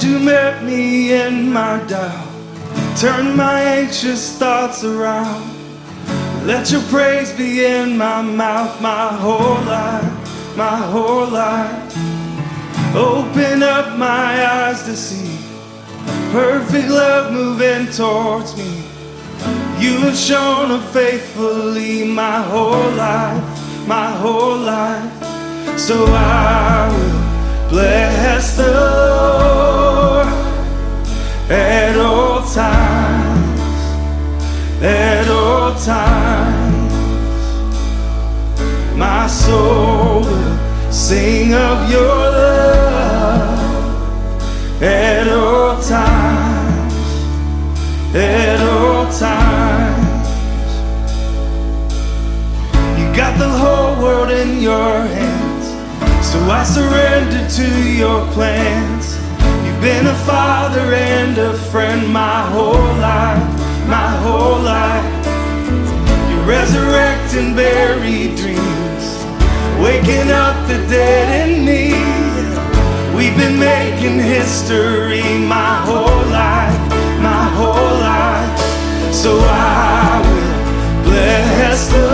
you met me in my doubt, turn my anxious thoughts around. Let your praise be in my mouth, my whole life, my whole life. Open up my eyes to see perfect love moving towards me. You have shown up faithfully my whole life, my whole life. So I will bless the Lord at all times, at all times. My soul will sing of your love at all times, at all times. You got the whole world in your hands, so I surrender to your plans. You've been a father and a friend my whole life, my whole life. You resurrect and bury dreams, waking up the dead in me. We've been making history my whole life, my whole life. So I will bless the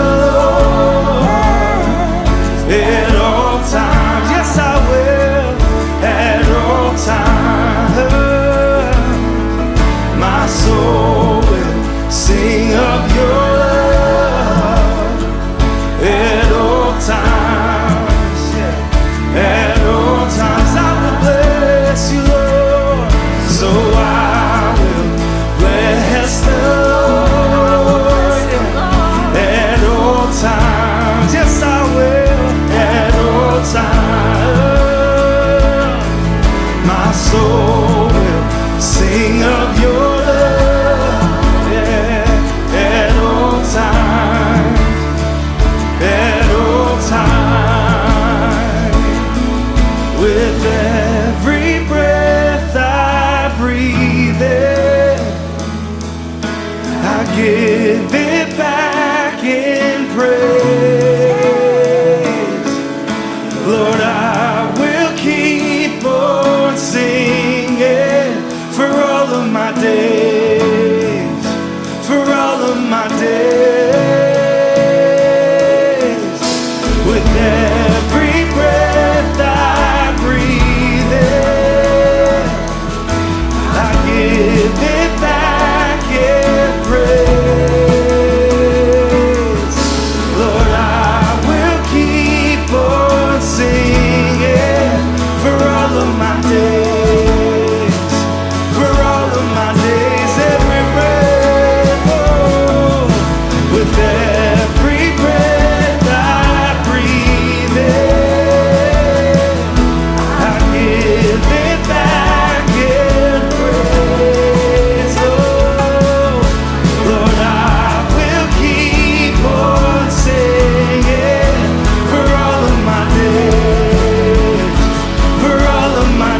Lord at all times. Yes, I will at all times. My soul will sing of your love at all times. Yeah. At all times I will bless you, Lord. So I will bless the Lord, yeah. At all times. Yes, I will at all times. My soul will sing of your love, yeah. At all times, at all times. With every breath I breathe in, I give it back in praise. Lord, I will keep on singing for all of my days, for all of my days. With every breath I breathe in, I give it back in praise. Lord, I will keep on singing for all of my days, for all of my days. Every breath, oh, with every breath I breathe in, I give it back in praise. Oh, Lord, I will keep on singing for all of my days, for all of my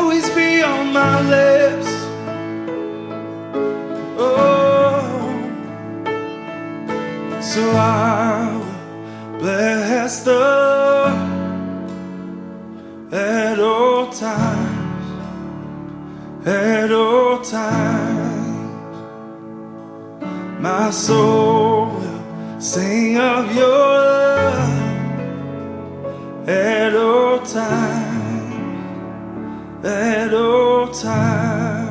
always be on my lips. Oh, so I will bless the Lord at all times, at all times. My soul will sing of your love at all times, at all times.